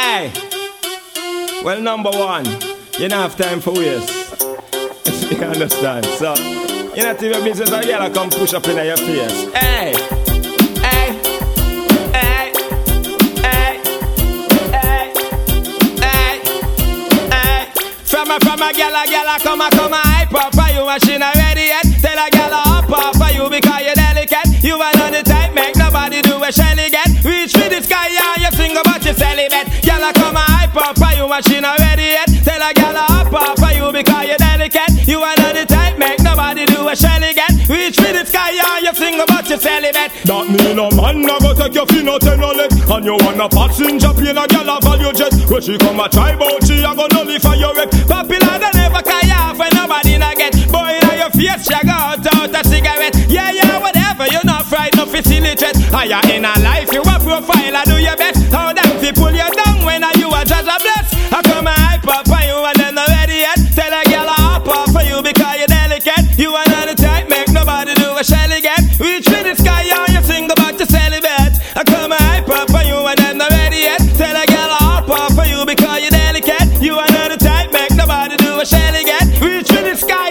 Hey! Well, number one, you don't have time for waste. You understand? So, you not even business a girl come push up in your face. Hey! Hey! Hey! Hey! Hey! Hey! Hey! From a girl come hype up for you and she not ready yet. Tell a girl up off for you because you're delicate. You are not the type, make nobody do a shelly get. Reach for the sky and you sing about your celibate. Girl come hype up for you and she not ready yet. Tell a girl up off for you because you're delicate. You are not the type, make nobody do a shelly get. Reach for the sky and you sing about your celibate. That mean a man no go take your fin out and no leg. And you want a passenger plane a girl a value jet. When she come a try bout she a go nullify your wreck. Popular they never carry off when nobody not get. Boy in your face she go out a cigarette. Yeah, whatever, you're not frightened of illiterate. Higher in a life, you a profile, I do your best. How them fi pull you down when you a judge a bless. I come and hype up for you and them not ready yet. Tell a girl I hop off for you because you're delicate. You are not the type, make nobody do a shelly get. Reach for the sky and you sing about your celibate. I come and hype up for you and them not ready yet. Tell a girl I hop off for you because you're delicate. You are not the type, make nobody do a shelly get. Reach for the sky,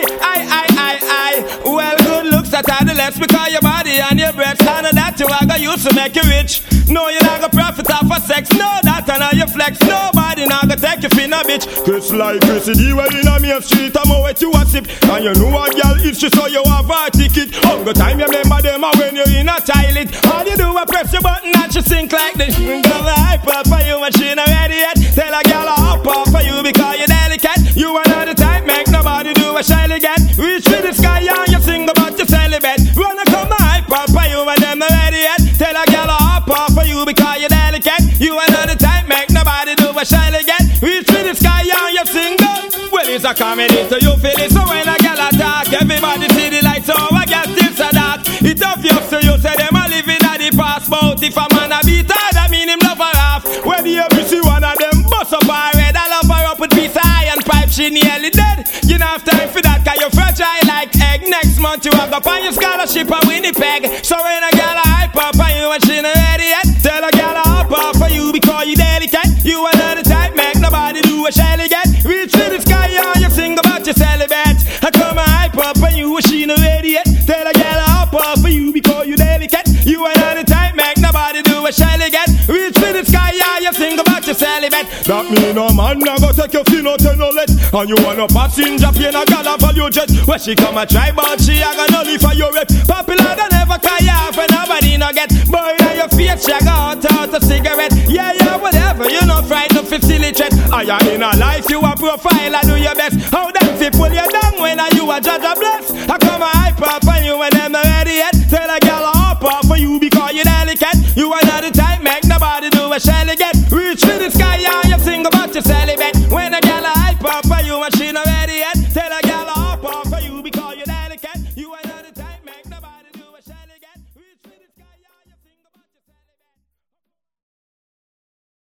I. Well, good looks that are the less because your body and your breath. And that you are gonna use to make you rich. No, you're not gonna profit off of sex. No, that and how you flex. Nobody not gonna take you for no bitch. Chris like Chrissy D well in a main street. I'm wet you a sip. And you know a girl if she saw you have a ticket. Hunger time you remember them when you're in a toilet. All you do is press your button and she sink like this. Gonna hype up for you and she not ready yet. Tell a girl I hop off for you because you're delicate. You are not the type, make nobody do a shyly get. Reach for the sky and you sing about your celibate. Wanna come hype up for you and them not ready yet. Tell a girl I hop off for you because you're delicate. You are not the type, make nobody do a shyly get. Reach for the sky and you sing good. Well, it's a comedy, so you feel it. So when a girl attack, everybody see the light. So I guess this or that. It's obvious to you say them a living at the passport. If a man a beat her, that mean him love her half. When you see one of them bust up her head, I love her up with piece of iron pipe, she nearly dead. You don't have time for that, cause you're fragile like egg. Next month you have to find your scholarship at Winnipeg. So when a girl a hype up for you and she not ready yet, tell a girl a hop up for you because you delicate. You are not the type, make nobody do a shelly get. Reach to the sky and you sing about your celibate. I come and hype up for you and she not ready yet. Tell a girl a hop up for you because you delicate. You are not the type, make nobody do a shelly get. Reach to the sky and you sing about your celibate. That mean a man now go take your fin out and no let. And you want a passenger plane a girl a value jet. When she come a try but she a gonna nullify your rep. Popular they never carry off when nobody no get. Boy in your face she go out a cigarette. Yeah, whatever, you not frightened of illiterate. Higher in a life you a profile, I do your best. How them fi pull you down when you a judge a